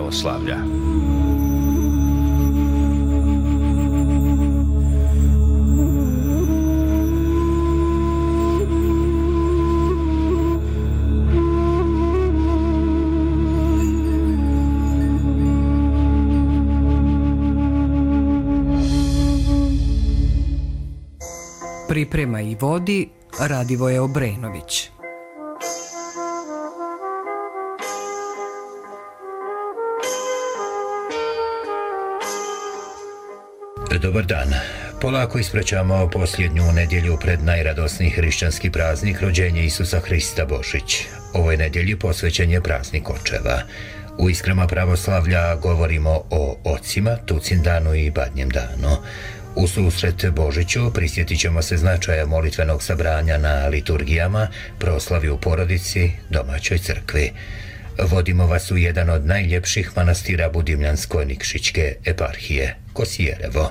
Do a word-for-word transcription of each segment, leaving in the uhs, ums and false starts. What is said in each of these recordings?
pravoslavlja. Priprema i vodi Radivoje Obrenović. Dobar dan. Polako ispraćamo posljednju nedjelju pred najradosniji hrišćanski praznik, rođenje Isusa Hrista Božić. Ovoj nedjelji posvećen je praznik očeva. U Iskrama pravoslavlja govorimo o ocima, Tucindanu i Badnjem danu. U susret Božiću prisjetit ćemo se značaja molitvenog sabranja na liturgijama, proslavi u porodici, domaćoj crkvi. Vodimo vas u jedan od najljepših manastira Budimljansko-Nikšićke eparhije, Kosijerevo.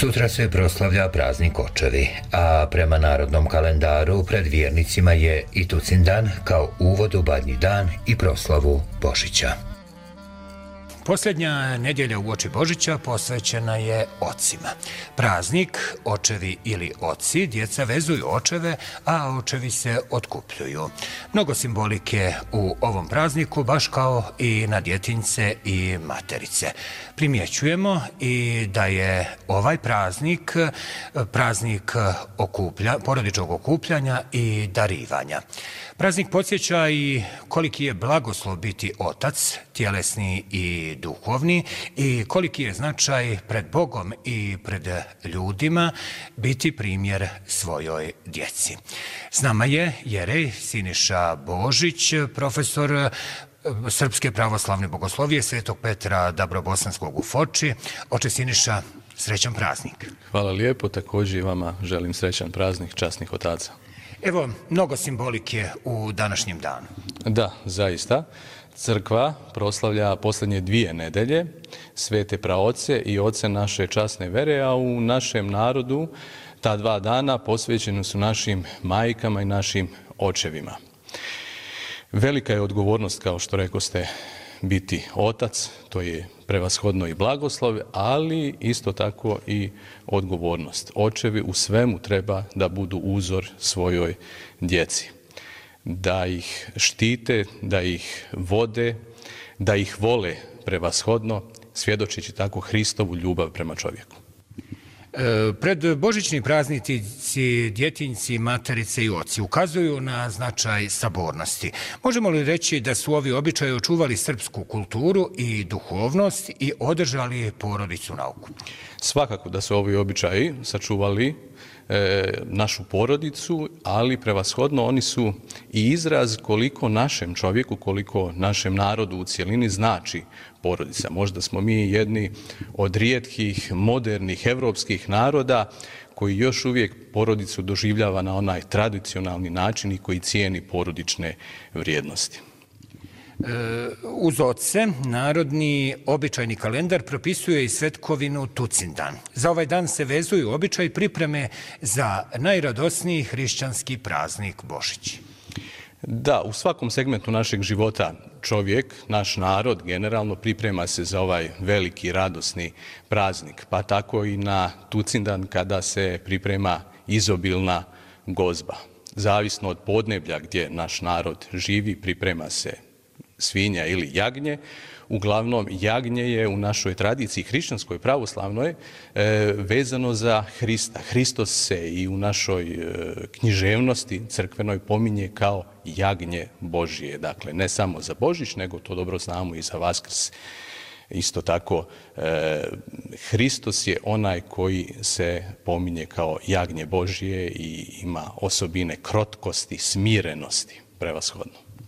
Sutra se proslavlja praznik Očevi, a prema narodnom kalendaru pred vjernicima je i Tucindan kao uvod u Badnji dan i proslavu Božića. Posljednja nedjelja uoči Božića posvećena je ocima. Praznik, očevi ili oci, djeca vezuju očeve, a očevi se otkupljuju. Mnogo simbolike u ovom prazniku, baš kao i na djetinjce i materice. Primjećujemo i da je ovaj praznik praznik okuplja, porodičnog okupljanja i darivanja. Praznik podsjeća i koliki je blagoslov biti otac, tjelesni i duhovni, i koliki je značaj pred Bogom i pred ljudima biti primjer svojoj djeci. S nama je jerej Siniša Božić, profesor Srpske pravoslavne bogoslovije Svetog Petra Dabrobosanskog u Foči. Oče Siniša, srećan praznik. Hvala lijepo, također i vama želim srećan praznik časnih otaca. Evo, mnogo simbolike u današnjem danu. Da, zaista. Crkva proslavlja posljednje dvije nedelje svete praoce i oce naše časne vere, a u našem narodu ta dva dana posvećeni su našim majkama i našim očevima. Velika je odgovornost, kao što rekoste, biti otac, to je prevashodno i blagoslov, ali isto tako i odgovornost. Očevi u svemu treba da budu uzor svojoj djeci, da ih štite, da ih vode, da ih vole prevashodno, svjedočeći tako Hristovu ljubav prema čovjeku. E, pred božićni praznici djetinjci, materice i oci ukazuju na značaj sabornosti. Možemo li reći da su ovi običaji očuvali srpsku kulturu i duhovnost i održali porodicu na okupu? Svakako da su ovi običaji sačuvali e, našu porodicu, ali prevashodno oni su i izraz koliko našem čovjeku, koliko našem narodu u cjelini znači porodica. Možda smo mi jedni od rijetkih, modernih, evropskih naroda koji još uvijek porodicu doživljava na onaj tradicionalni način i koji cijeni porodične vrijednosti. E, uz oce, narodni običajni kalendar propisuje i svetkovinu Tucindan. Za ovaj dan se vezuju običaj pripreme za najradosniji hrišćanski praznik Božić. Da, u svakom segmentu našeg života čovjek, naš narod, generalno priprema se za ovaj veliki radosni praznik, pa tako i na Tucindan kada se priprema izobilna gozba. Zavisno od podneblja gdje naš narod živi, priprema se svinja ili jagnje. Uglavnom, jagnje je u našoj tradiciji hrišćanskoj pravoslavnoj e, vezano za Hrista. Hristos se i u našoj e, književnosti crkvenoj pominje kao jagnje Božije. Dakle, ne samo za Božić, nego to dobro znamo i za Vaskrs. Isto tako, e, Hristos je onaj koji se pominje kao jagnje Božije i ima osobine krotkosti, smirenosti, prevashodno.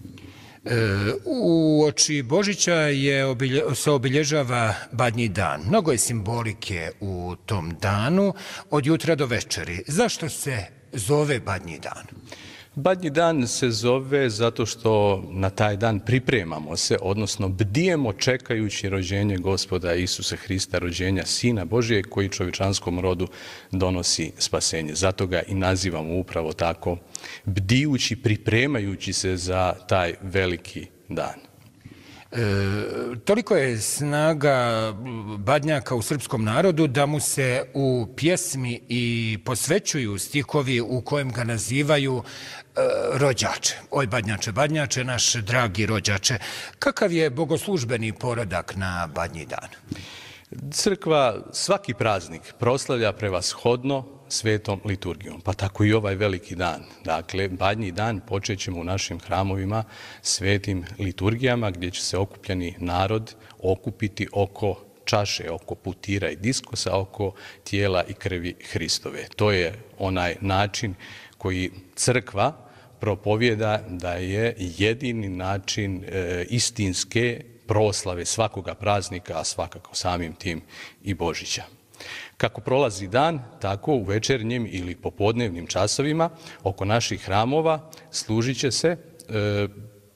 U oči Božića je, se obilježava Badnji dan. Mnogo je simbolike u tom danu, od jutra do večeri. Zašto se zove Badnji dan? Badnji dan se zove zato što na taj dan pripremamo se, odnosno bdijemo čekajući rođenje Gospoda Isusa Hrista, rođenja Sina Božijeg koji čovječanskom rodu donosi spasenje. Zato ga i nazivamo upravo tako, bdijući, pripremajući se za taj veliki dan. E, toliko je snaga badnjaka u srpskom narodu da mu se u pjesmi i posvećuju stihovi u kojem ga nazivaju e, rođače. Oj badnjače, badnjače, naš dragi rođače. Kakav je bogoslužbeni poredak na Badnji dan? Crkva svaki praznik proslavlja prevashodno svetom liturgijom, pa tako i ovaj veliki dan. Dakle, Badnji dan počet ćemo u našim hramovima svetim liturgijama gdje će se okupljeni narod okupiti oko čaše, oko putira i diskosa, oko tijela i krvi Hristove. To je onaj način koji crkva propovjeda da je jedini način e, istinske proslave svakoga praznika, a svakako samim tim i Božića. Kako prolazi dan, tako u večernjim ili popodnevnim časovima oko naših hramova služit će se e,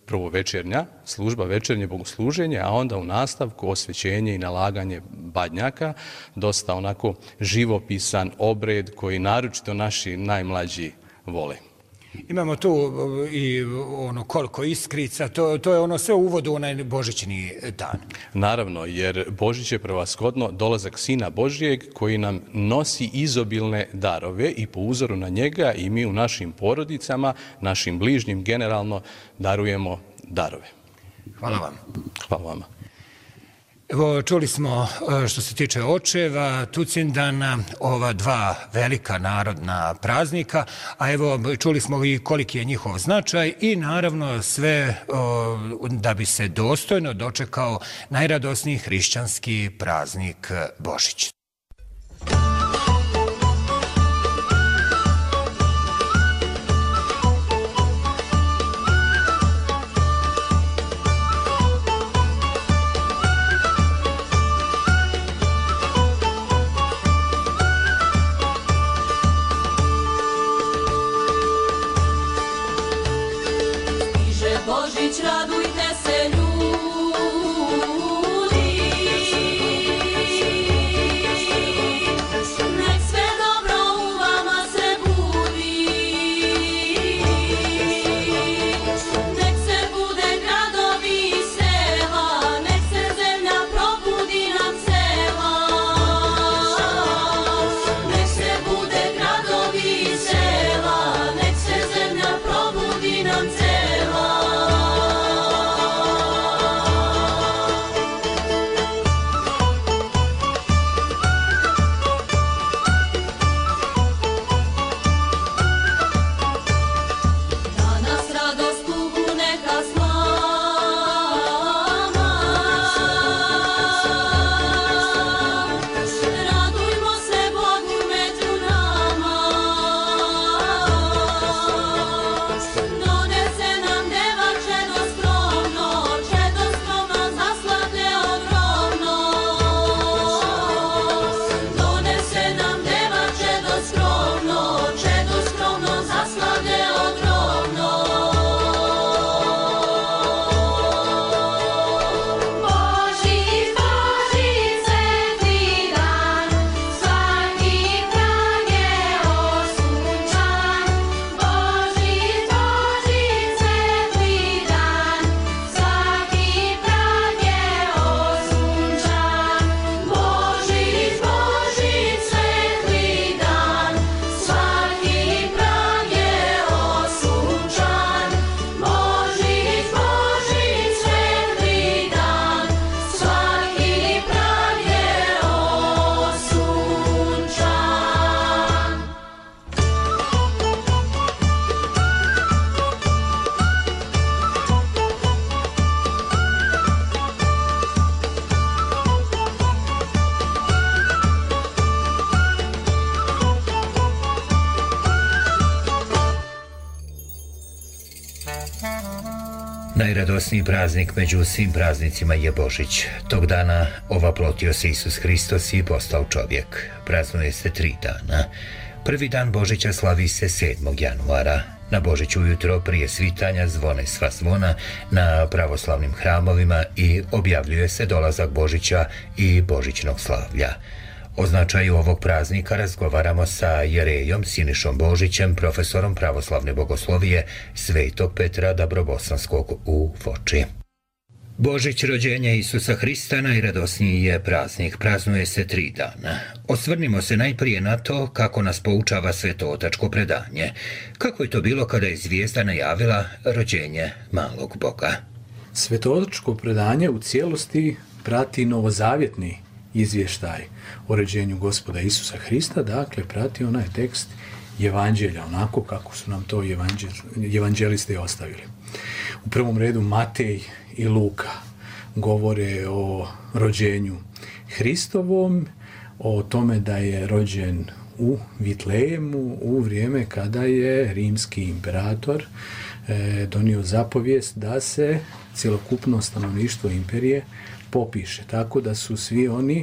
prvo večernja služba, večernje bogosluženje, a onda u nastavku osvećenje i nalaganje badnjaka, dosta onako živopisan obred koji naročito naši najmlađi vole. Imamo tu i ono koliko iskrica, to, to je ono sve uvod u onaj božićni dan. Naravno, jer Božić je prevashodno dolazak Sina Božijeg koji nam nosi izobilne darove i po uzoru na njega i mi u našim porodicama, našim bližnjim generalno darujemo darove. Hvala vam. Hvala vama. Evo, čuli smo što se tiče očeva, Tucindana, ova dva velika narodna praznika, a evo čuli smo i koliki je njihov značaj i naravno sve o, da bi se dostojno dočekao najradosniji hrišćanski praznik Božić. Radujte se ljudi, nek sve dobro u vama se budi, nek se bude gradovi i sela, nek se zemlja probudi nam sela, nek se bude gradovi i sela, nek se zemlja probudi nam sela. Najradosniji praznik među svim praznicima je Božić. Tog dana ovaplotio se Isus Hristos i postao čovjek. Praznuje se tri dana. Prvi dan Božića slavi se sedmog januara. Na Božić ujutro prije svitanja zvone sva zvona na pravoslavnim hramovima i objavljuje se dolazak Božića i božićnog slavlja. O značaju ovog praznika razgovaramo sa jerejom Sinišom Božićem, profesorom pravoslavne bogoslovije Svetog Petra Dabrobosanskog u Foči. Božić, rođenje Isusa Hrista, najradosniji je praznik. Praznuje se tri dana. Osvrnimo se najprije na to kako nas poučava svetootačko predanje. Kako je to bilo kada je zvijezda najavila rođenje malog Boga? Svetootačko predanje u cijelosti prati novozavjetni izvještaj o rođenju Gospoda Isusa Hrista, dakle prati onaj tekst evanđelja, onako kako su nam to evanđelisti ostavili. U prvom redu Matej i Luka govore o rođenju Hristovom, o tome da je rođen u Vitlejemu u vrijeme kada je rimski imperator e, donio zapovijest da se cjelokupno stanovništvo imperije popiše. Tako da su svi oni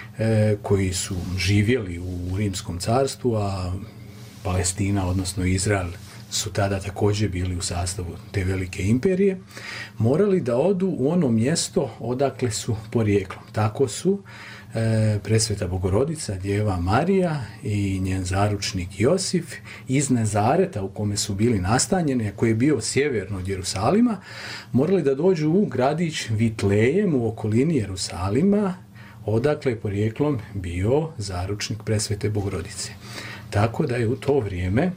e, koji su živjeli u Rimskom carstvu, a Palestina, odnosno Izrael, su tada također bili u sastavu te velike imperije, morali da odu u ono mjesto odakle su porijeklom. Tako su e, Presveta Bogorodica, Djeva Marija i njen zaručnik Josif iz Nazareta u kome su bili nastanjeni, a koji je bio sjeverno od Jerusalima, morali da dođu u gradić Vitlejem u okolini Jerusalima, odakle je porijeklom bio zaručnik Presvete Bogorodice. Tako da je u to vrijeme,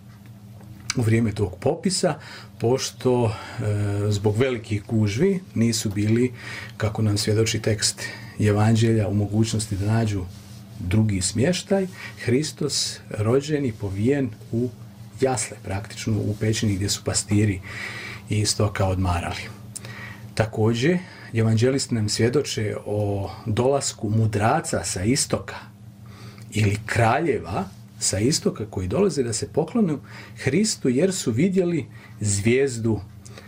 u vrijeme tog popisa, pošto e, zbog velikih gužvi nisu bili, kako nam svjedoči tekst Evanđelja, u mogućnosti da nađu drugi smještaj, Hristos rođen i povijen u jasle, praktično u pećini gdje su pastiri i stoka odmarali. Također, evanđelisti nam svjedoče o dolasku mudraca sa istoka ili kraljeva sa istoka koji dolaze da se poklonu Hristu jer su vidjeli zvijezdu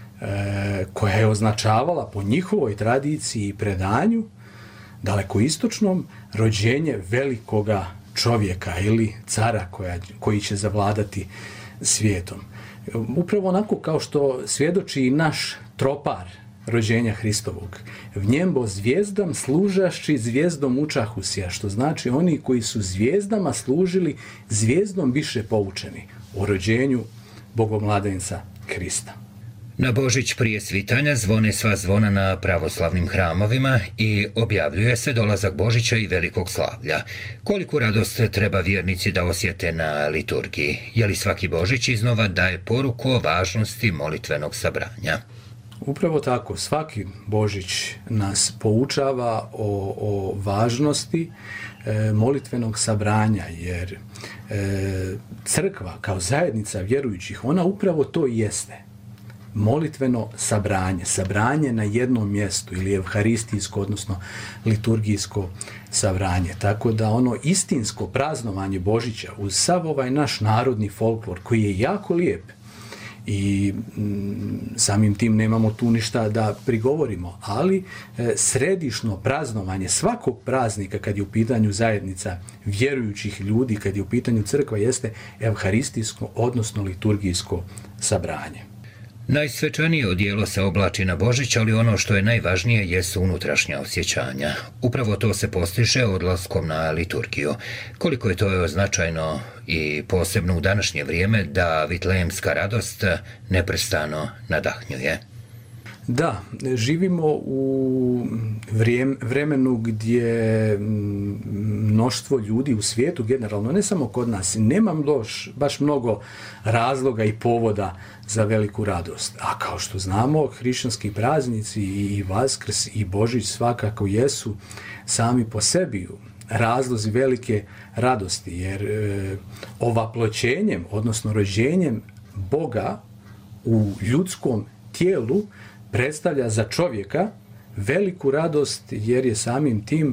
e, koja je označavala po njihovoj tradiciji i predanju dalekoistočnom rođenje velikoga čovjeka ili cara koja, koji će zavladati svijetom. Upravo onako kao što svjedoči i naš tropar rođenja Hristovog. V njem bo zvijezdam služašći zvijezdom učahusija, što znači oni koji su zvijezdama služili, zvijezdom biše poučeni o rođenju Bogomladenca Krista. Na Božić prije svitanja zvone sva zvona na pravoslavnim hramovima i objavljuje se dolazak Božića i velikog slavlja. Koliku radost treba vjernici da osjete na liturgiji? Je li svaki Božić iznova daje poruku o važnosti molitvenog sabranja? Upravo tako, svaki Božić nas poučava o, o važnosti e, molitvenog sabranja, jer e, crkva kao zajednica vjerujućih, ona upravo to i jeste. Molitveno sabranje, sabranje na jednom mjestu ili evharistijsko, odnosno liturgijsko sabranje. Tako da ono istinsko praznovanje Božića uz sav ovaj naš narodni folklor koji je jako lijep, i m, samim tim nemamo tu ništa da prigovorimo, ali e, središno praznovanje svakog praznika kad je u pitanju zajednica vjerujućih ljudi, kad je u pitanju crkva, jeste evharistijsko, odnosno liturgijsko sabranje. Najsvečanije odijelo se oblači na Božić, ali ono što je najvažnije jesu unutrašnja osjećanja. Upravo to se postiže odlaskom na liturgiju. Koliko je to značajno i posebno u današnje vrijeme da vitlejemska radost neprestano nadahnjuje. Da, živimo u vrijem, vremenu gdje mnoštvo ljudi u svijetu, generalno, ne samo kod nas, nema loš, baš mnogo razloga i povoda za veliku radost. A kao što znamo, hrišćanski praznici i Vaskrs i Božić svakako jesu sami po sebi razlozi velike radosti, jer e, ovaploćenjem, odnosno rođenjem Boga u ljudskom tijelu predstavlja za čovjeka veliku radost, jer je samim tim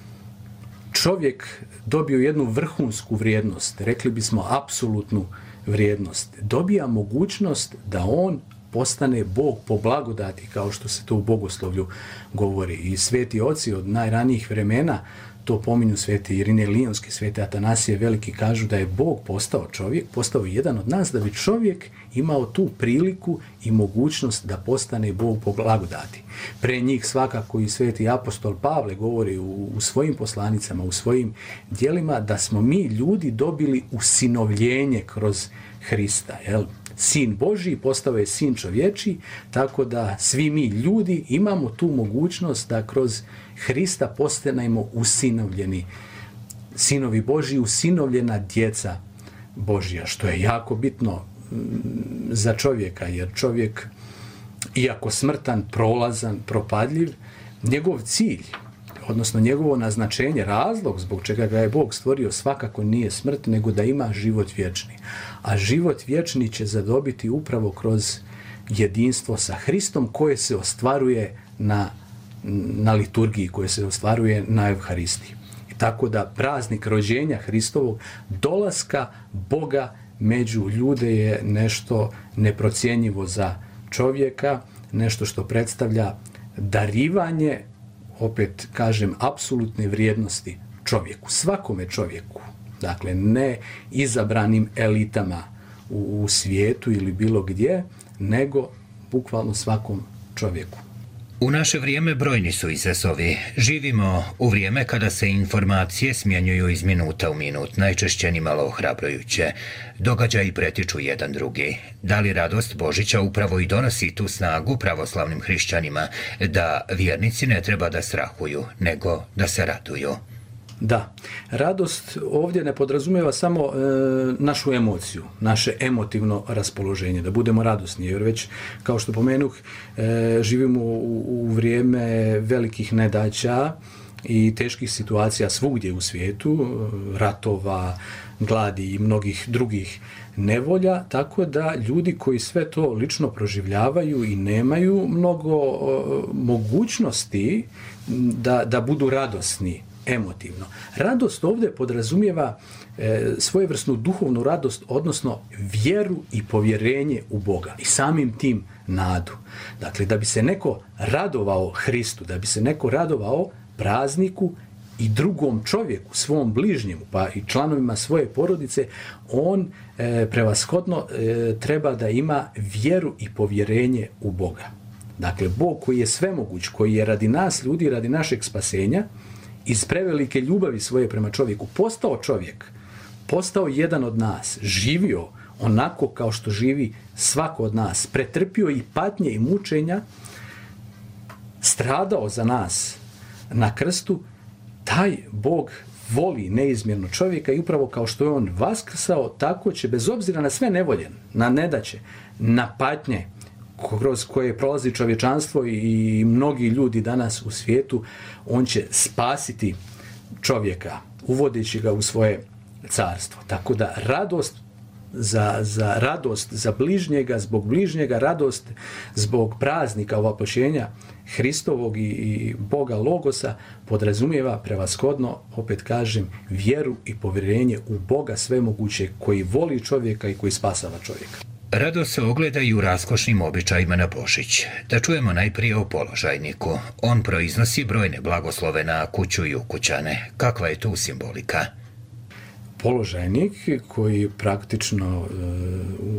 čovjek dobio jednu vrhunsku vrijednost, rekli bismo apsolutnu vrijednost. Dobija mogućnost da on postane Bog po blagodati, kao što se to u bogoslovlju govori. I sveti oci od najranijih vremena to pominju, sveti Irine Lionski, sveti Atanasije Veliki, kažu da je Bog postao čovjek, postao jedan od nas, da bi čovjek imao tu priliku i mogućnost da postane Bog po blagodati. Pre njih svakako i sveti apostol Pavle govori u, u svojim poslanicama, u svojim djelima, da smo mi ljudi dobili usinovljenje kroz Hrista, jel? Sin Božji postao je sin čovječiji, tako da svi mi ljudi imamo tu mogućnost da kroz Hrista postanemo usinovljeni. Sinovi Božji, usinovljena djeca Božja, što je jako bitno za čovjeka, jer čovjek, iako smrtan, prolazan, propadljiv, njegov cilj, odnosno njegovo naznačenje, razlog zbog čega ga je Bog stvorio, svakako nije smrt, nego da ima život vječni. A život vječni će zadobiti upravo kroz jedinstvo sa Hristom, koje se ostvaruje na, na liturgiji, koje se ostvaruje na Evharistiji. I tako da praznik rođenja Hristovog, dolaska Boga među ljude, je nešto neprocjenjivo za čovjeka, nešto što predstavlja darivanje, opet kažem, apsolutne vrijednosti čovjeku, svakome čovjeku. Dakle, ne izabranim elitama u, u svijetu ili bilo gdje, nego bukvalno svakom čovjeku. U naše vrijeme brojni su izazovi. Živimo u vrijeme kada se informacije smjenjuju iz minuta u minut, najčešće ni malo ohrabrujuće. Događaji pretiču jedan drugi. Da li radost Božića upravo i donosi tu snagu pravoslavnim hrišćanima da vjernici ne treba da strahuju, nego da se raduju? Da, radost ovdje ne podrazumijeva samo e, našu emociju, naše emotivno raspoloženje, da budemo radosni, jer već, kao što pomenuh, e, živimo u, u vrijeme velikih nedaća i teških situacija svugdje u svijetu, ratova, gladi i mnogih drugih nevolja, tako da ljudi koji sve to lično proživljavaju i nemaju mnogo o, mogućnosti da, da budu radosni emotivno. Radost ovdje podrazumijeva e, svojevrsnu duhovnu radost, odnosno vjeru i povjerenje u Boga i samim tim nadu. Dakle, da bi se neko radovao Hristu, da bi se neko radovao prazniku i drugom čovjeku, svom bližnjemu, pa i članovima svoje porodice, on e, prevashodno e, treba da ima vjeru i povjerenje u Boga. Dakle, Bog koji je svemoguć, koji je radi nas ljudi, radi našeg spasenja, iz prevelike ljubavi svoje prema čovjeku postao čovjek, postao jedan od nas, živio onako kao što živi svako od nas, pretrpio i patnje i mučenja, stradao za nas na krstu, taj Bog voli neizmjerno čovjeka i upravo kao što je on vaskrsao, tako će, bez obzira na sve nevolje, na nedaće, na patnje kroz koje prolazi čovječanstvo i mnogi ljudi danas u svijetu, on će spasiti čovjeka, uvodeći ga u svoje carstvo. Tako da radost za, za radost za bližnjega, zbog bližnjega, radost zbog praznika ovapoćenja Hristovog i, i Boga Logosa podrazumijeva prevashodno, opet kažem, vjeru i povjerenje u Boga svemogućeg koji voli čovjeka i koji spasava čovjeka. Radost se ogleda i u raskošnim običajima na Božić. Da čujemo najprije o položajniku. On proiznosi brojne blagoslove na kuću i ukućane. Kakva je tu simbolika? Položajnik koji praktično uh,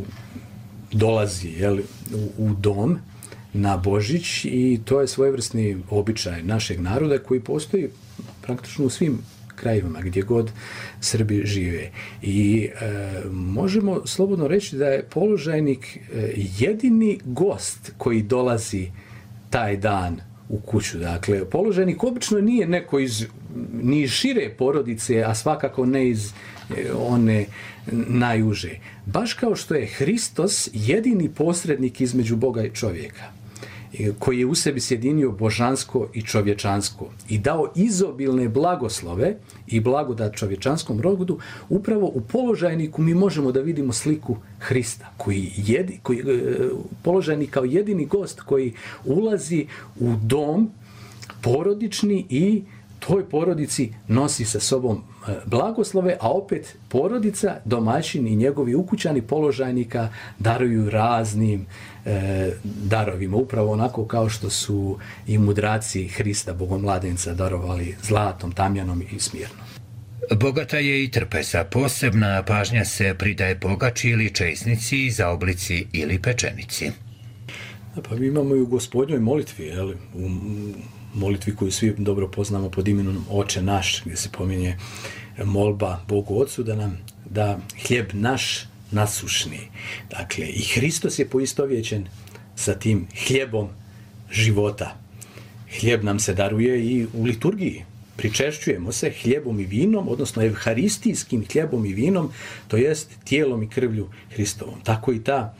dolazi jel, u, u dom na Božić, i to je svojevrsni običaj našeg naroda koji postoji praktično u svim krajevima gdje god Srbi žive. I e, možemo slobodno reći da je položajnik e, jedini gost koji dolazi taj dan u kuću. Dakle, položajnik obično nije neko iz ni šire porodice, a svakako ne iz e, one najuže. Baš kao što je Hristos jedini posrednik između Boga i čovjeka, koji je u sebi sjedinio božansko i čovječansko i dao izobilne blagoslove i blagodat čovječanskom rodu, upravo u položajniku mi možemo da vidimo sliku Hrista, koji jedi, koji, položajnik kao jedini gost koji ulazi u dom porodični i toj porodici nosi sa sobom blagoslove, a opet porodica, domaćin i njegovi ukućani položajnika daruju raznim e, darovima, upravo onako kao što su i mudraci Hrista, bogomladenca, darovali zlatom, tamjanom i smirnom. Bogata je i trpeza. Posebna pažnja se pridaje pogači ili česnici, zaoblici ili pečenici. Pa mi imamo i u Gospodnjoj molitvi, jel, u molitvi koju svi dobro poznamo pod imenom Oče naš, gdje se pominje molba Bogu Otcu da nam da hljeb naš nasušni. Dakle, i Hristos je poistovjećen sa tim hljebom života. Hljeb nam se daruje i u liturgiji. Pričešćujemo se hljebom i vinom, odnosno evharistijskim hljebom i vinom, to jest tijelom i krvlju Hristovom. Tako i ta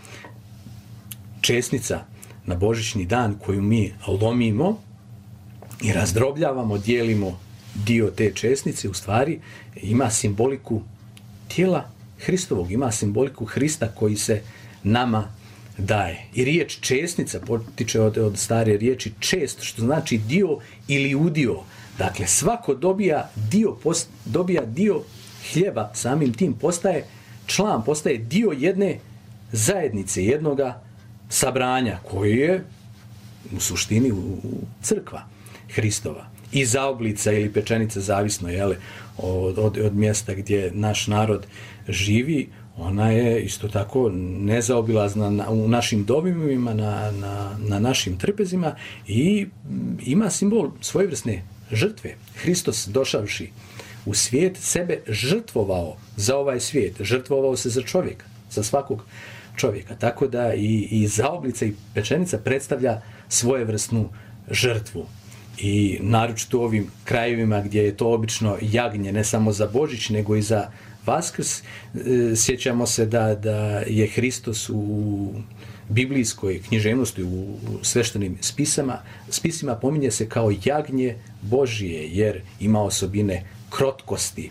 česnica na Božićni dan koju mi lomimo i razdrobljavamo, dijelimo dio te česnice, u stvari ima simboliku tijela Hristovog, ima simboliku Hrista koji se nama daje. I riječ česnica potiče od, od stare riječi čest, što znači dio ili udio. Dakle, svako dobija dio, post, dobija dio hljeba, samim tim postaje član, postaje dio jedne zajednice, jednoga sabranja, koji je u suštini u, u crkva Hristova. I zaoblica ili pečenica, zavisno jele, od, od, od mjesta gdje naš narod živi, ona je isto tako nezaobilazna na, u našim dovimima, na, na, na našim trpezima i ima simbol svojevrsne žrtve. Hristos došavši u svijet sebe žrtvovao za ovaj svijet, žrtvovao se za čovjeka, za svakog čovjeka. Tako da i, i zaoblica i pečenica predstavlja svojevrsnu žrtvu. I naročito u ovim krajevima gdje je to obično jagnje, ne samo za Božić, nego i za Vaskrs, sjećamo se da, da je Hristos u biblijskoj književnosti, u sveštenim spisama, spisima pominje se kao jagnje Božije, jer ima osobine krotkosti,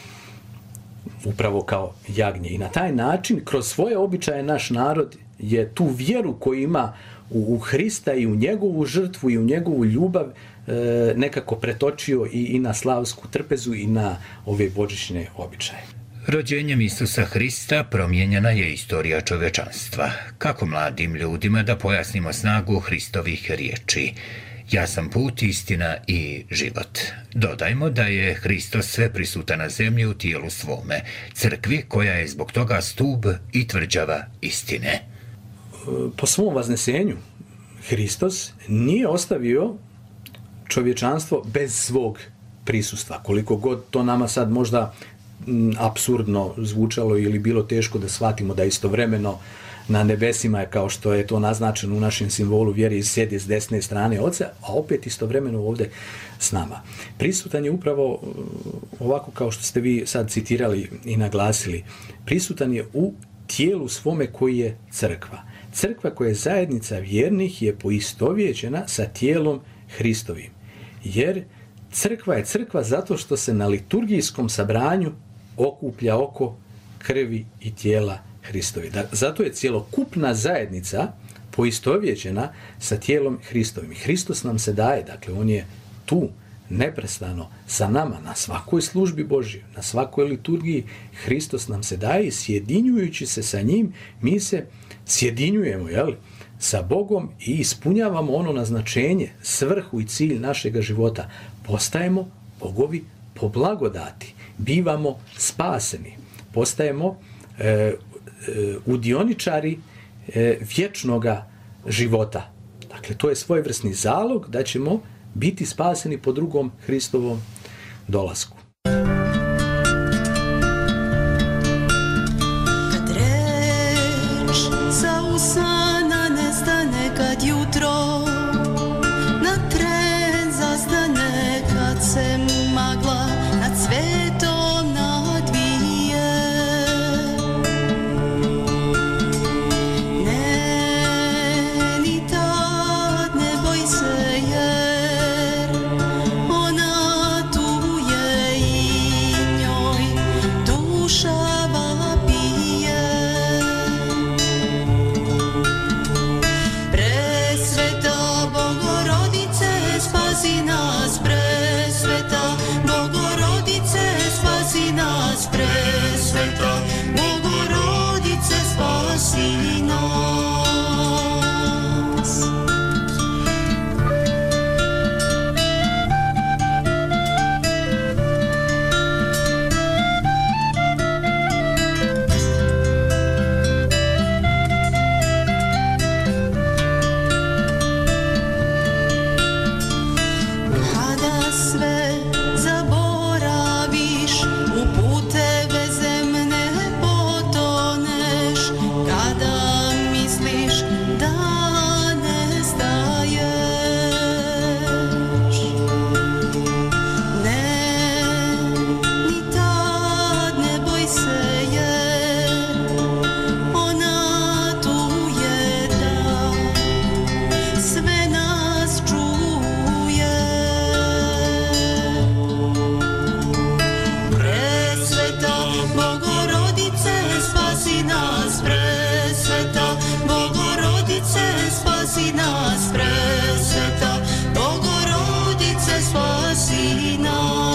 upravo kao jagnje. I na taj način, kroz svoje običaje, naš narod je tu vjeru koju ima u, u Hrista i u njegovu žrtvu i u njegovu ljubav e, nekako pretočio i, i na slavsku trpezu i na ove božićne običaje. Rođenjem Isusa Hrista promijenjena je istorija čovečanstva. Kako mladim ljudima da pojasnimo snagu Hristovih riječi? Ja sam put, istina i život. Dodajmo da je Hristos sve prisutan na zemlji u tijelu svome, crkvi koja je zbog toga stub i tvrđava istine. Po svom vaznesenju Hristos nije ostavio čovječanstvo bez svog prisustva. Koliko god to nama sad možda apsurdno zvučalo ili bilo teško da shvatimo da istovremeno na nebesima je, kao što je to naznačeno u našem simbolu vjere, sjedi s desne strane Oca, a opet istovremeno ovdje s nama. Prisutan je upravo ovako kao što ste vi sad citirali i naglasili. Prisutan je u tijelu svome koji je crkva. Crkva koja je zajednica vjernih je poistovjećena sa tijelom Hristovim. Jer crkva je crkva zato što se na liturgijskom sabranju okuplja oko krvi i tijela Hristovi. Zato je cjelokupna zajednica poistovjećena sa tijelom Hristovim. Hristos nam se daje, dakle on je tu neprestano sa nama na svakoj službi Božjoj, na svakoj liturgiji. Hristos nam se daje i sjedinjujući se sa njim mi se sjedinjujemo, jel, sa Bogom i ispunjavamo ono naznačenje, svrhu i cilj našega života. Postajemo Bogovi po blagodati, bivamo spaseni, postajemo e, e, udioničari e, vječnoga života. Dakle, to je svojevrsni zalog da ćemo biti spaseni po drugom Hristovom dolasku. Kad reč sa usana nestane, kad jutro na tren zastane, kad se magla nad svetom nadvije, ne, ni tad ne boj se, jer ona tu je i njoj duša vapije. Presveta Bogorodice, spasi nas, presveta Bogorodice, spasi nas, presveta Bogorodice, spasi nas. Kada sve zaboraviš, u puteve zemne potoneš, kada misliš da nestaješ, ne, ni tad ne boj se, jer ona tu je da sve nas čuje. Presveta Bogorodice, spasi nas, presveta Bogorodice, spasi nas, presveta Bogorodice, spasi nas.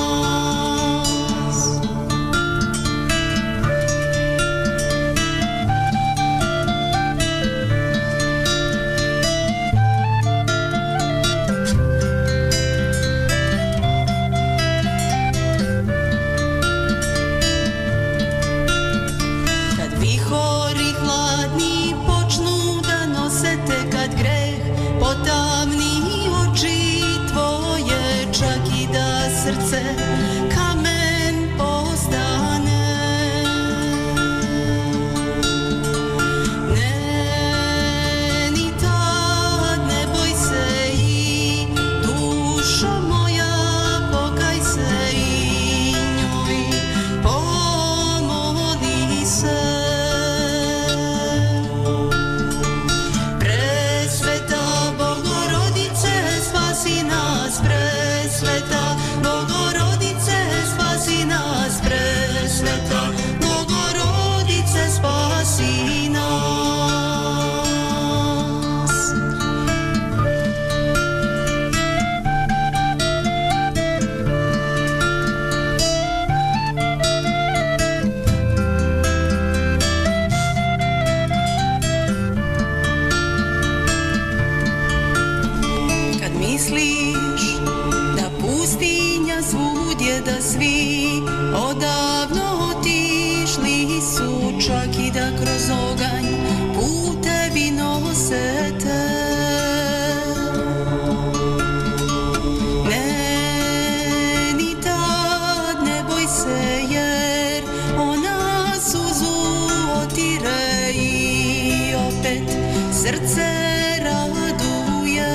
srce raduje.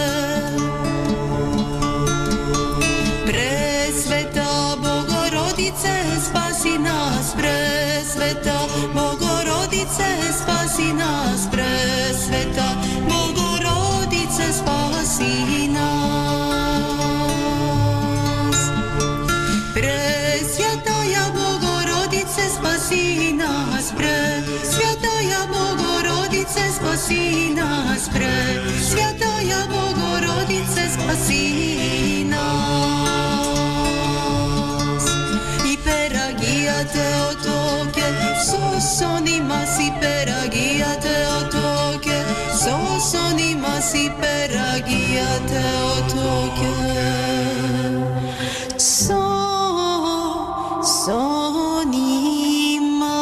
Presveta Bogorodice, spasi nas, presveta Bogorodice, spasi nas, presveta Bogorodice, spasi nas. Presvjetaja Bogorodice, spasi nas, presvjetaja Bogorodice, spasi nas, presvjetaja Bogorodice, spasi nas. I peragijate otoke, sosonima si peragijate otoke, sosonima si peragijate otoke. So, sonima.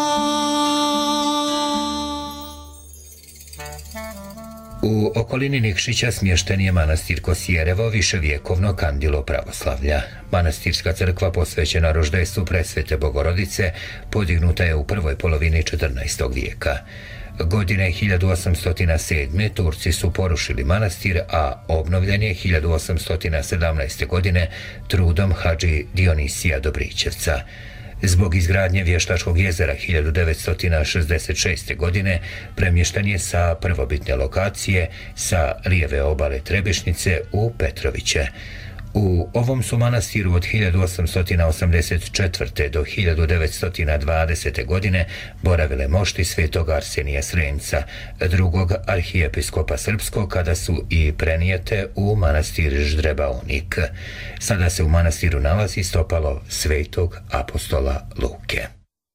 U okolini Nikšića smješten je manastir Kosijerevo, viševjekovno kandilo pravoslavlja. Manastirska crkva posvećena roždejstvu Presvete Bogorodice podignuta je u prvoj polovini četrnaestog vijeka. Godine hiljadu osamsto sedme. Turci su porušili manastir, a obnovljen je hiljadu osamsto sedamnaeste. godine trudom hadži Dionisija Dobrićevca. Zbog izgradnje Vještačkog jezera hiljadu devetsto šezdeset šeste. godine premješten je sa prvobitne lokacije sa lijeve obale Trebišnice u Petroviće. U ovom su manastiru od hiljadu osamsto osamdeset četvrte. do hiljadu devetsto dvadesete. godine boravile mošti svetog Arsenija Sremca, drugog arhijepiskopa srpskog, kada su i prenijete u manastir Ždrebaonik. Sada se u manastiru nalazi stopalo svetog apostola Luke.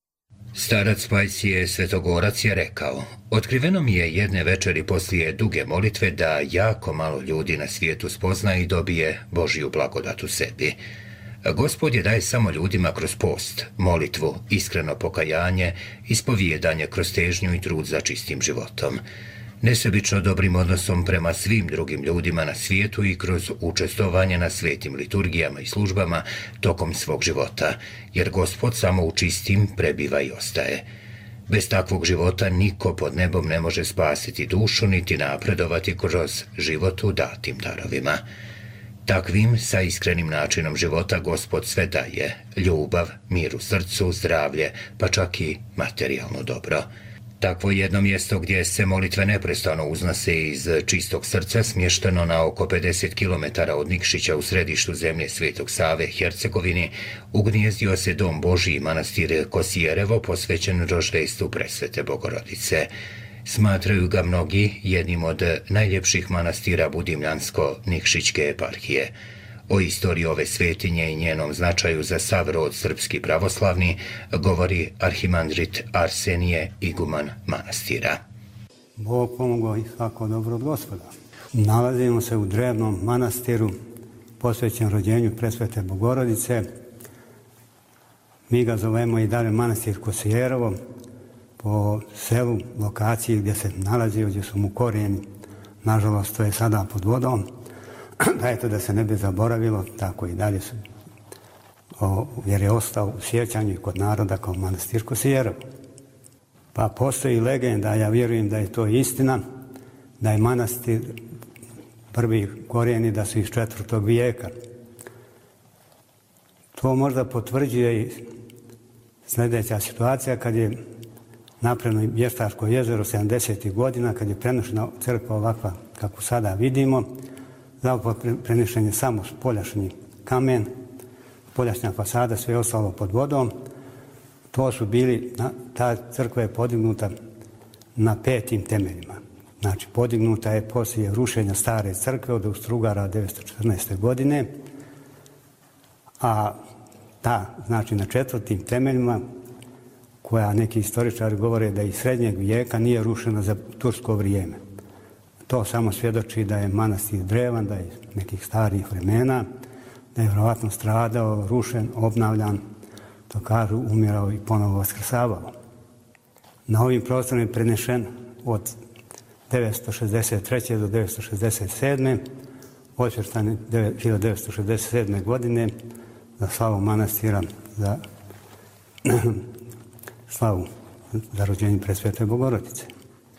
Starac Pajsije Svetogorac je rekao: otkriveno mi je jedne večeri poslije duge molitve da jako malo ljudi na svijetu spozna i dobije Božju blagodat u sebi. Gospod je daje samo ljudima kroz post, molitvu, iskreno pokajanje, ispovijedanje kroz težnju i trud za čistim životom. Nesebično dobrim odnosom prema svim drugim ljudima na svijetu i kroz učestvovanje na svetim liturgijama i službama tokom svog života, jer Gospod samo u čistim prebiva i ostaje. Bez takvog života niko pod nebom ne može spasiti dušu niti napredovati kroz život u datim darovima. Takvim, sa iskrenim načinom života, Gospod sve daje: ljubav, mir u srcu, zdravlje, pa čak i materijalno dobro. Takvo jedno mjesto gdje se molitve neprestano uznose iz čistog srca, smješteno na oko pedeset kilometara od Nikšića u središtu zemlje Svetog Save, Hercegovini, ugnijezdio se Dom Božji, manastir Kosijerevo, posvećen roždejstvu Presvete Bogorodice. Smatraju ga mnogi jednim od najljepših manastira Budimljansko-Nikšićke eparhije. O istoriji ove svetinje i njenom značaju za sav rod srpski pravoslavni govori arhimandrit Arsenije, iguman manastira. Bog pomogao i svako dobro od Gospoda. Nalazimo se u drevnom manastiru posvećen rođenju Presvete Bogorodice. Mi ga zovemo i dalje manastir Kosijerovo, po selu, lokaciji gdje se nalazio, gdje su mu korijeni. Nažalost, to je sada pod vodom. Da eto, da se ne bi zaboravilo, tako i dalje su, o, jer je ostao u sjećanju i kod naroda kao manastir Kosijerovo. Pa postoji legenda, ja vjerujem da je to istina, da je manastir prvi korijeni da su iz četvrtog vijeka. To možda potvrđuje i sljedeća situacija kad je napravljeno Vještačko jezero sedamdesetih godina, kad je prenošena crkva ovakva kako sada vidimo. Zapravo prenešen je samo spoljašnji kamen, spoljašnja fasada, sve ostalo pod vodom. To su bili, ta crkva je podignuta na petim temeljima. Znači, podignuta je poslije rušenja stare crkve od Austro-Ugara devetsto četrnaeste. godine, a ta, znači, na četvrtim temeljima, koja neki istoričari govore da iz srednjeg vijeka nije rušena za tursko vrijeme. To samo svjedoči da je manastir drevan, da je iz nekih starih vremena, da je vjerovatno stradao, rušen, obnavljan, to kažu, umirao i ponovo vaskrsavao. Na ovim prostorima je prenešen od devetsto šezdeset treće. do devetsto šezdeset sedme. Osvještan je hiljadu devetsto šezdeset sedme. godine za slavu manastira, za slavu za rođenje Presvete Bogorodice.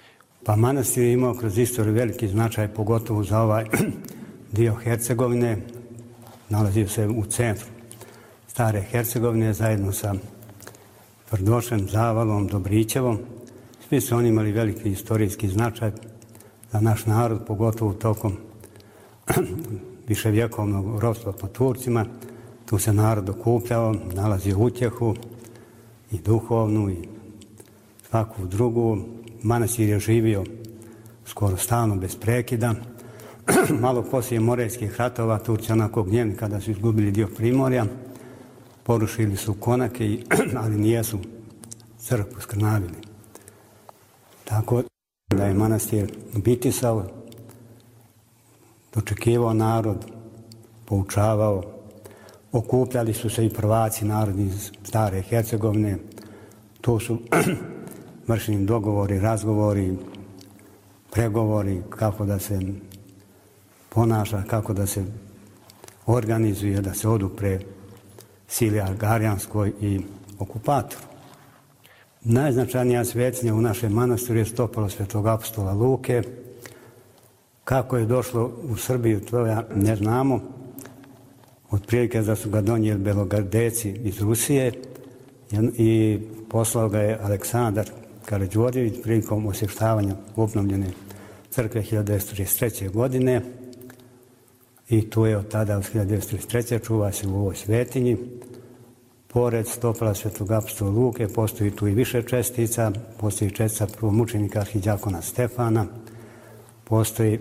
Pa manastir je imao kroz istoriju veliki značaj, pogotovo za ovaj dio Hercegovine. Nalazio se u centru stare Hercegovine zajedno sa Tvrdošem, Zavalom, Dobrićevom. Svi su oni imali veliki istorijski značaj za naš narod, pogotovo tokom viševjekovnog ropstva po Turcima. Tu se narod okupljao, nalazio utjehu i duhovnu i svaku drugu. Manastir je živio skoro stalno bez prekida. Malo poslije Morejskih ratova Turci onako gnjevni kada su izgubili dio Primorja, porušili su konake, ali nijesu crkvu skrnavili. Tako da je manastir bitisao, dočekivao narod, poučavao, okupljali su se i prvaci narodi iz stare Hercegovine. Tu su vršeni dogovori, razgovori, pregovori, kako da se ponaša, kako da se organizuje, da se odupre sili Agarijanskoj i okupatoru. Najznačajnija svetinja u našem manastiru je stopalo Svetog apostola Luke. Kako je došlo u Srbiju, to ja ne znamo. Otprilike da su ga donijeli Belogardeci iz Rusije i poslao ga je Aleksandar Karađorđević prilikom osvještavanja obnovljene crkve hiljadu devetsto trideset treće. godine. I tu je od tada, od hiljadu devetsto trideset treće. čuva se u ovoj svetinji. Pored stopala Svetog apostola Luke postoji tu i više čestica. Postoji čestica prvomučenika arhidjakona Stefana. Postoji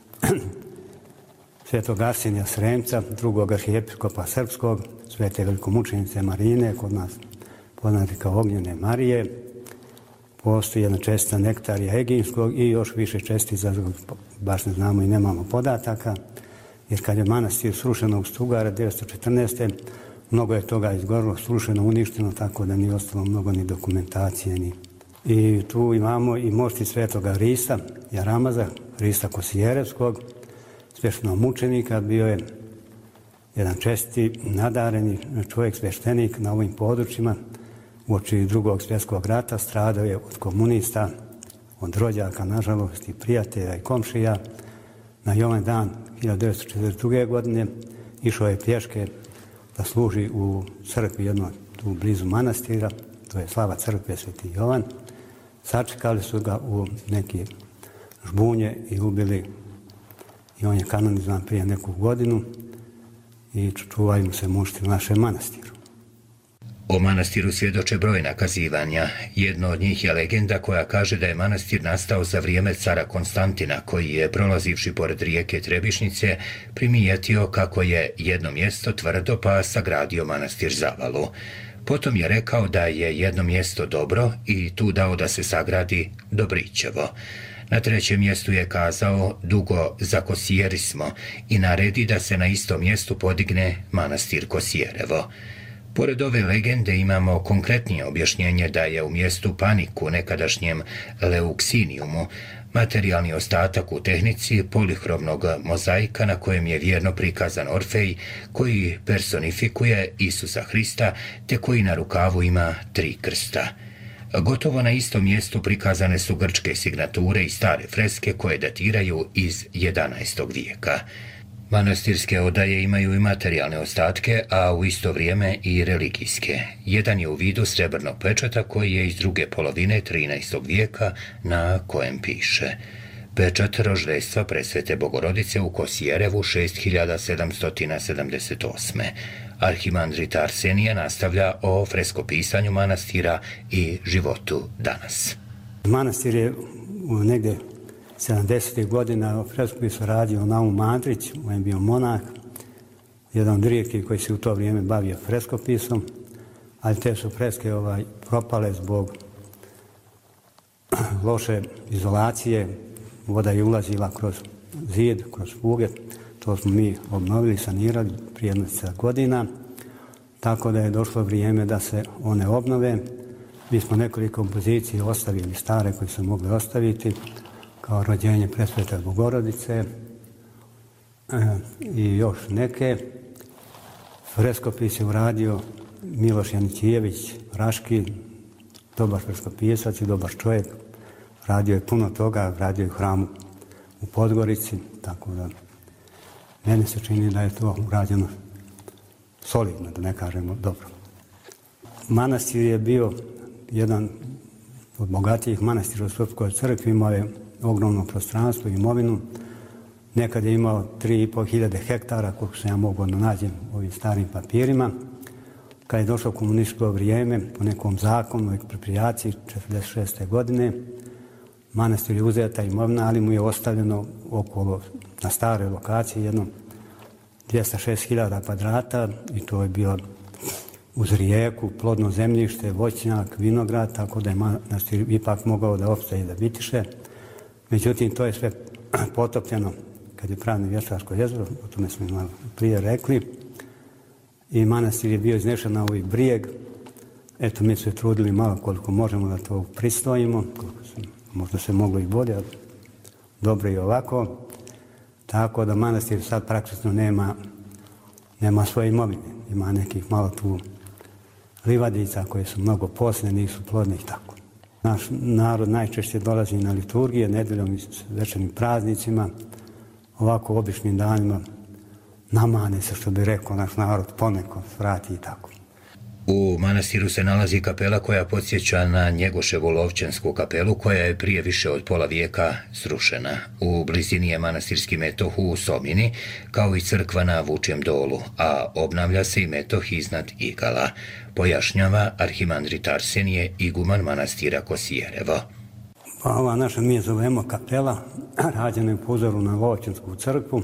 Svetog Arsenija Sremca, drugog arhijepiskopa srpskog, svete velikomučenice Marine, kod nas poznati kao Ognjene Marije. Postoji jedna čestica Nektarija Eginskog i još više čestica, baš ne znamo i nemamo podataka, jer kad je manastir srušeno u Strugara devetsto četrnaeste. mnogo je toga izgorilo, srušeno, uništeno, tako da nije ostalo mnogo ni dokumentacije. Ni. I tu imamo i mošti svetoga Rista, Jaramaza, Rista Kosijerevskog, sveštenog mučenika, bio je jedan česti, nadareni čovjek, sveštenik na ovim područjima. Uoči drugog svjetskog rata stradao je od komunista, od rođaka, nažalost, i prijatelja i komšija. Na Jovan dan hiljadu devetsto četrdeset druge. godine išao je pješke da služi u crkvi jedno tu blizu manastira, to je slava crkve Sveti Jovan. Sačekali su ga u neke žbunje i ubili, i on je kanonizovan prije neku godinu i čuvaju mu se mušti u našem manastiru. O manastiru svjedoče brojna kazivanja. Jedno od njih je legenda koja kaže da je manastir nastao za vrijeme cara Konstantina, koji je, prolazivši pored rijeke Trebišnice, primijetio kako je jedno mjesto tvrdo pa sagradio manastir Zavalu. Potom je rekao da je jedno mjesto dobro i tu dao da se sagradi Dobrićevo. Na trećem mjestu je kazao dugo za Kosijerismo i naredi da se na istom mjestu podigne manastir Kosijerevo. Pored ove legende imamo konkretnije objašnjenje da je u mjestu Paniku, nekadašnjem Leuksinijumu, materijalni ostatak u tehnici polihromnog mozaika na kojem je vjerno prikazan Orfej koji personifikuje Isusa Hrista te koji na rukavu ima tri krsta. Gotovo na istom mjestu prikazane su grčke signature i stare freske koje datiraju iz jedanaestog. vijeka. Manastirske odaje imaju i materijalne ostatke, a u isto vrijeme i religijske. Jedan je u vidu srebrnog pečata koji je iz druge polovine trinaestog. vijeka na kojem piše: pečat roždestva Presvete Bogorodice u Kosijerevu šest hiljada sedamsto sedamdeset osme. Arhimandrit Arsenije nastavlja o freskopisanju manastira i životu danas. Manastir je negdje sedamdesetih. godina o freskopisu radio Naum Andrić, on je bio monah, jedan od rijetkih koji se u to vrijeme bavio freskopisom, ali te su freske ovaj, propale zbog loše izolacije, voda je ulazila kroz zid, kroz fuge, to smo mi obnovili, sanirali prije jedanaest godina, tako da je došlo vrijeme da se one obnove. Mi smo nekoliko kompozicija ostavili, stare koje su mogli ostaviti, kao Rođenje Presvete Bogorodice e, i još neke. Freskopis je uradio Miloš Janićijević, Raški, dobar freskopisac i dobar čovjek, radio je puno toga, radio je u hramu u Podgorici, tako da meni se čini da je to urađeno solidno, da ne kažemo dobro. Manastir je bio jedan od bogatijih manastira u Srpskoj crkvi, imao je ogromno prostranstvo i imovinu. Nekad je imao tri i pol hiljade hektara, koliko sam ja mogao da nađem u ovim starim papirima. Kad je došlo komunističko vrijeme, po nekom zakonu o eksproprijaciji četrdeset šeste. godine, manastir je uzeta imovina, ali mu je ostavljeno okolo, na staroj lokaciji, jedno dvjesto šest hiljada kvadrata i to je bilo uz rijeku, plodno zemljište, voćnjak, vinograd, tako da je manastir ipak mogao da opstaje i da bitiše. Međutim, to je sve potopljeno kad je pravno Vještačko jezero, o tome smo malo prije rekli, i manastir je bio iznešen na ovaj brijeg. Eto, mi smo se trudili malo koliko možemo da to pristojimo, koliko se, možda se moglo i bolje, ali dobro i ovako. Tako da manastir sad praktično nema, nema svoje imovine. Ima nekih malo tu livadica koje su mnogo posne, nisu plodne i tako. Naš narod najčešće dolazi na liturgije, nedeljom i večernjim praznicima, ovako običnim danima namane se, što bi rekao naš narod, poneko vrati i tako. U manastiru se nalazi kapela koja podsjeća na Njegoševu Lovćensku kapelu, koja je prije više od pola vijeka srušena. U blizini je manastirski metoh u Somini, kao i crkva na Vučjem dolu, a obnavlja se i metoh iznad igala, pojašnjava arhimandrit Arsenije, iguman manastira Kosijerevo. Pa ova naša mi je zovemo kapela, rađena je po uzoru na Lovćensku crkvu.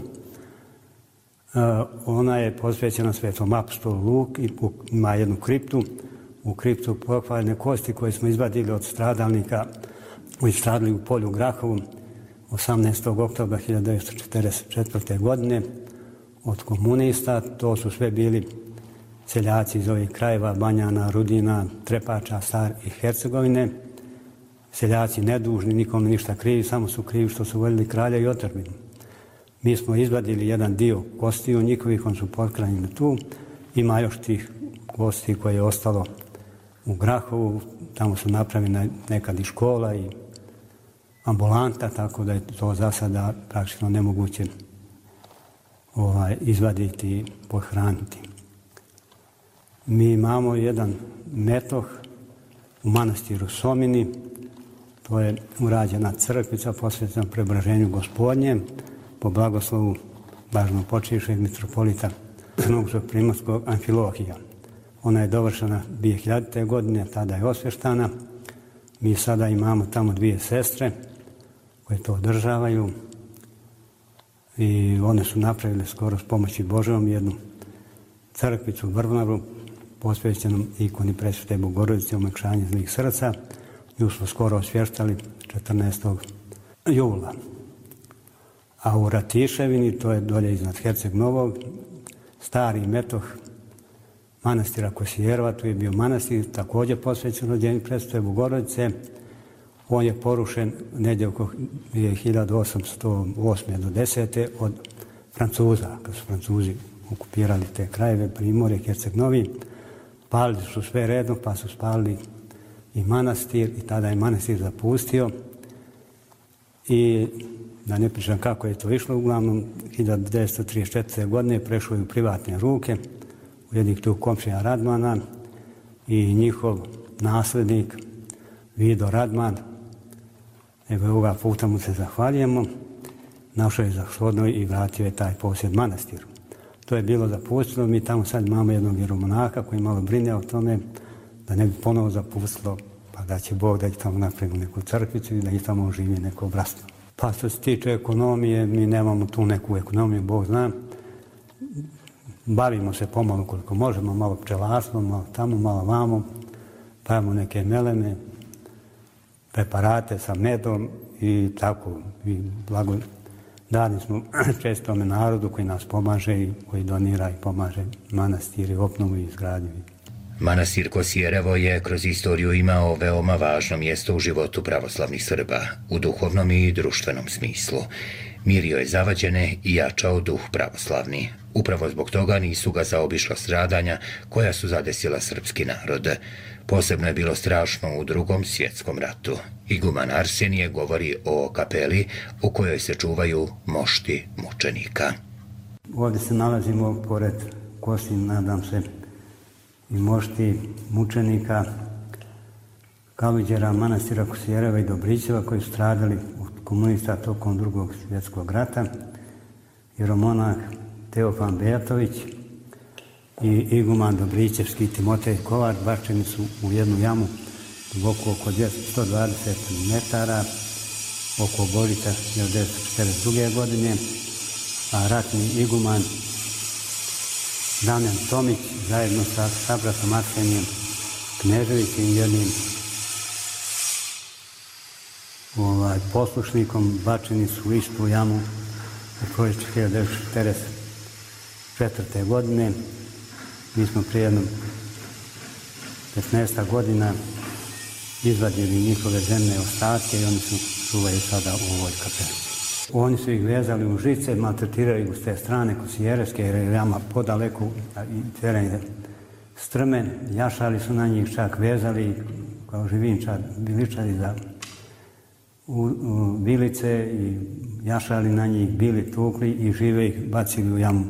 Ona je posvećena Svetom apostolu Luki, ima jednu kriptu. U kriptu pokvarene kosti koje smo izvadili od stradalnika koji su stradali u polju Grahovu osamnaestog oktobra hiljadu devetsto četrdeset četvrte. godine od komunista. To su sve bili seljaci iz ovih krajeva, Banjana, Rudina, Trepača, Star i Hercegovine. Seljaci nedužni, nikome ništa krivi, samo su krivi što su voljeli kralja i otadžbinu. Mi smo izvadili jedan dio kostiju njihovih, on su pothranjeni tu. Ima još tih kosti koje je ostalo u Grahovu, tamo su napravljena nekad i škola i ambulanta, tako da je to za sada praktično nemoguće ovaj, izvaditi i pohraniti. Mi imamo jedan metoh u manastiru Somini, to je urađena crkvica posvećena Preobraženju Gospodnjem, po blagoslovu važno počivšeg mitropolita Crnogorskog primorskog Amfilohija. Ona je dovršena dvije hiljadite. godine, tada je osvještana. Mi sada imamo tamo dvije sestre koje to održavaju i one su napravile skoro s pomoći Božjom jednu crkvicu u Vrvnaru posvećenom ikoni Presvete Bogorodice, omekšanje zlih srca. Nju smo skoro osvještali četrnaestog jula. A u Ratiševini, to je dolje iznad Herceg Novog, stari metoh manastira Kosijerova, tu je bio manastir, također posvećen rođenju Presvete Bogorodice. On je porušen negdje oko hiljadu osamsto osme do desete. od Francuza, kad su Francuzi okupirali te krajeve, Primorje, Herceg Novi. Palili su sve redno, pa su spalili i manastir i tada je manastir zapustio. I da ne pričam kako je to išlo, uglavnom hiljadu devetsto trideset četvrte. godine prešlo je u privatne ruke u jednih tu komšija Radmana i njihov naslednik Vido Radman, evo ovoga puta mu se zahvaljujemo, našao je za shodno i vratio je taj posjed manastiru. To je bilo zapustilo, mi tamo sad imamo jednog vjeromonaha koji malo brine o tome da ne bi ponovo zapustilo, pa da će Bog da ih tamo napravi neku crkvicu i da ih tamo živi neko bratstvo. Pa što se tiče ekonomije, mi nemamo tu neku ekonomiju, Bog zna. Bavimo se pomalo koliko možemo, malo pčelarstvom, malo tamo, malo vamo. Pravimo neke melene, preparate sa medom i tako. I blagodani smo čestome narodu koji nas pomaže i koji donira i pomaže manastiri, obnovu i izgradnju. Manastir Kosijerevo je kroz istoriju imao veoma važno mjesto u životu pravoslavnih Srba, u duhovnom i društvenom smislu. Mirio je zavađene i jačao duh pravoslavni. Upravo zbog toga nisu ga zaobišla stradanja koja su zadesila srpski narod. Posebno je bilo strašno u Drugom svjetskom ratu. Iguman Arsenije govori o kapeli u kojoj se čuvaju mošti mučenika. Ovdje se nalazimo pored kosti, nadam se, i mošti mučenika Kaluđera, manastira Kosijereva i Dobrićeva koji su stradali od komunista tokom Drugog svjetskog rata, jeromonah Teofan Bejatović i iguman Dobrićevski Timotej Kovar bačeni su u jednu jamu duboko oko sto dvadeset metara oko Božića hiljadu devetsto četrdeset druge. godine, a ratni iguman Damjan Tomić zajedno sa sabratom Arsenijem Kneževićem i jednim ovaj, poslušnikom bačeni su u istu jamu u proljeće hiljadu devetsto četrdeset četvrte. godine. Mi smo prije jednom petnaest godina izvadili njihove zemne ostatke i oni su čuvaju sada u ovoj kapeli. Oni su ih vezali u žice, maltretirali ih s te strane Kosijerevske jer je jama podaleko i teren je strmen. Jašali su na njih, čak vezali kao živinčar, viličari za u, u vilice i jašali na njih, bili, tukli i žive ih bacili u jamu.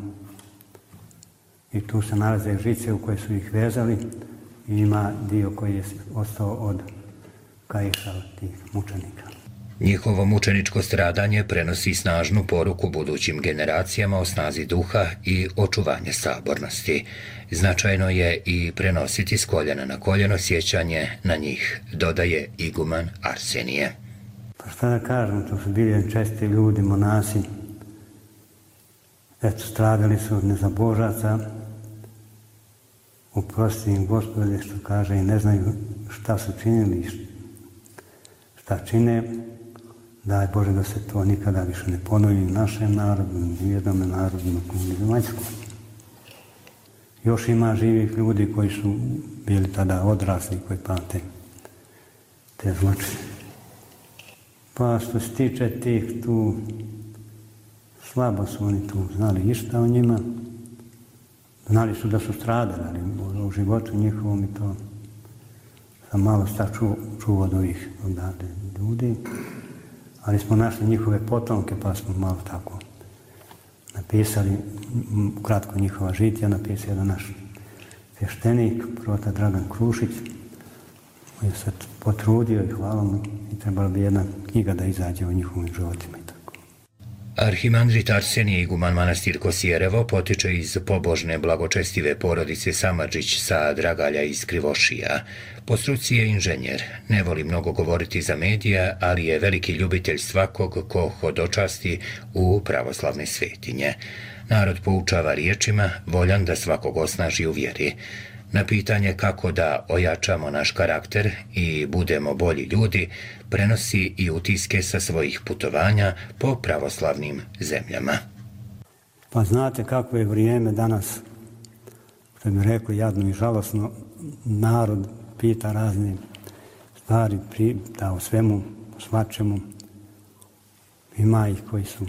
I tu se nalaze žice u koje su ih vezali i ima dio koji je ostao od kaiša tih mučenika. Njihovo mučeničko stradanje prenosi snažnu poruku budućim generacijama o snazi duha i očuvanje sabornosti. Značajno je i prenositi s koljena na koljeno sjećanje na njih, dodaje iguman Arsenije. Pa šta da kažem, to su bili česti ljudi, monasi. Eto, stradali su od nezabožaca. Uprosti im Gospode, što kaže, i ne znaju šta su činili i šta čine. Daj Bože da se to nikada više ne ponovi u našem narodu, ni jednom narodu, ni zemaljskom. Još ima živih ljudi koji su bili tada odrasli, koji pamte te zločine. Pa što se tiče tih tu, slabo su oni tu znali išta o njima. Znali su da su stradali, ali u životu njihovom i to sam malo sta čuo, čuo od ovih odavde ljudi. Ali smo našli njihove potomke, pa smo malo tako napisali kratko njihova žitija, napisao jedan naš svještenik, prota Dragan Krušić, koji je se potrudio i hvala mu i trebala bi jedna knjiga da izađe o njihovim životima i tako. Arhimandrit Arsenije iguman manastir Kosijerevo potiče iz pobožne blagočestive porodice Samardžić sa Dragalja iz Krivošija. Po struci je inženjer, ne voli mnogo govoriti za medija, ali je veliki ljubitelj svakog ko hodočasti u pravoslavne svetinje. Narod poučava riječima, voljan da svakog osnaži u vjeri. Na pitanje kako da ojačamo naš karakter i budemo bolji ljudi, prenosi i utiske sa svojih putovanja po pravoslavnim zemljama. Pa znate kako je vrijeme danas, što mi rekao jadno i žalosno, narod pita razne stvari, pita o svemu, o svačemu. Ima ih koji su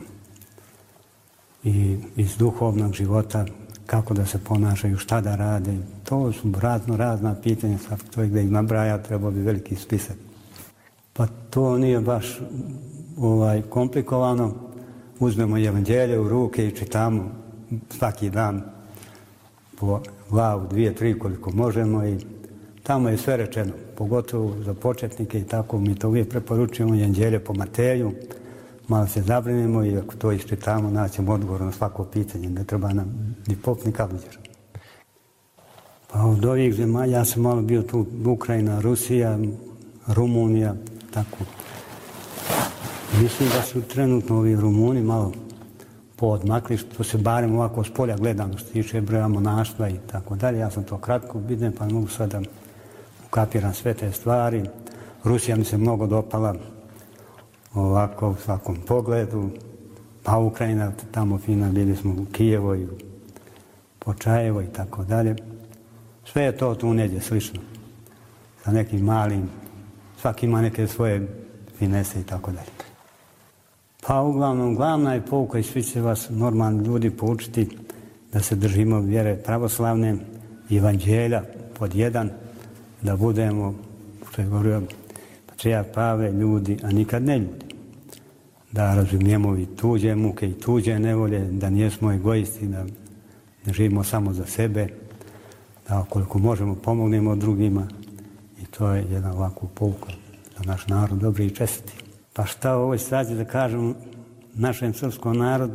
i iz duhovnog života, kako da se ponašaju, šta da rade. To su razno razna pitanja, sad čovjek da ih nabraja, treba bi veliki spisak. Pa to nije baš ovaj, komplikovano. Uzmemo evanđelje u ruke i čitamo svaki dan po glavu, dvije, tri koliko možemo i tamo je sve rečeno, pogotovo za početnike i tako mi to uvijek preporučujemo evanđelje po Mateju. Malo se zabrinemo i ako to iščitamo, naćemo odgovor na svako pitanje. Ne treba nam ni pop, ni Kaluđer. Pa od ovih zemalja, ja sam malo bio tu Ukrajina, Rusija, Rumunija, tako. Mislim da su trenutno ovi Rumuni malo poodmakli, što se barem ovako s polja gledano, što tiče broja monaštva i tako dalje. Ja sam to kratko vidim, pa mogu sad da ukapiram sve te stvari. Rusija mi se mnogo dopala, ovako u svakom pogledu, pa Ukrajina, tamo fina, bili smo u Kijevo i u Počajevo i tako dalje. Sve je to tu negdje slično, sa nekim malim, svaki ima neke svoje finese i tako dalje. Pa uglavnom, glavna je pouka i svi će vas normalni ljudi poučiti, da se držimo vjere pravoslavne, evanđelja pod jedan, da budemo, što je govorio patrijarh Pave, ljudi, a nikad ne ljudi. Da razumijemo i tuđe muke i tuđe nevolje, da nijesmo egoisti, da ne živimo samo za sebe, da koliko možemo pomognemo drugima, i to je jedna ovakva pouka za naš narod, dobri i čestiti. Pa šta u ovoj situaciji da kažem našem srpskom narodu?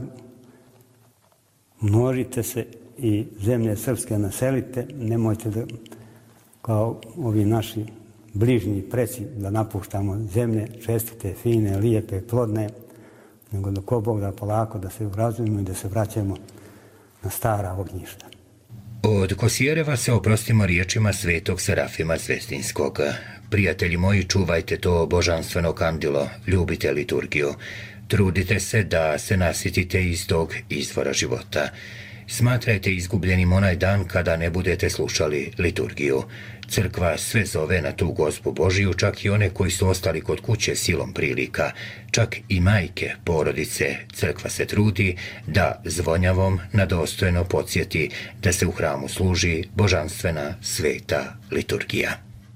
Množite se i zemlje srpske naselite, nemojte da, kao ovi naši bližnji preci, da napuštamo zemlje čestite, fine, lijepe, plodne, nego da ko Bog da polako da se urazumimo i da se vraćamo na stara ognjišta. Od Kosjereva se oprostimo riječima svetog Serafima Zvestinskog. Prijatelji moji, čuvajte to božanstveno kandilo, ljubite liturgiju. Trudite se da se nasitite iz tog izvora života. Smatrajte izgubljenim onaj dan kada ne budete slušali liturgiju. Crkva sve zove na tu Gospu Božiju, čak i one koji su ostali kod kuće silom prilika. Čak i majke, porodice, crkva se trudi da zvonjavom nadostojno podsjeti da se u hramu služi božanstvena sveta liturgija.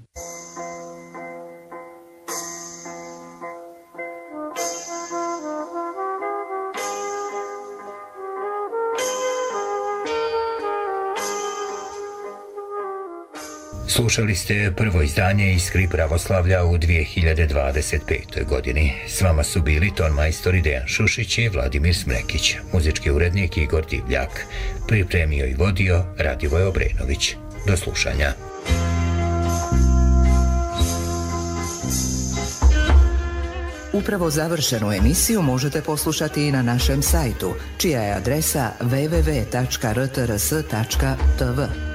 Slušali ste prvo izdanje Iskri pravoslavlja u dvije hiljade dvadeset petoj godini. S vama su bili tonmajstori Dejan Šušić i Vladimir Smrekić, muzički urednik Igor Divljak, pripremio i vodio Radivoje Obrenović. Do slušanja. Upravo završenu emisiju možete poslušati i na našem sajtu, čija je adresa w w w tačka r t r s tačka t v.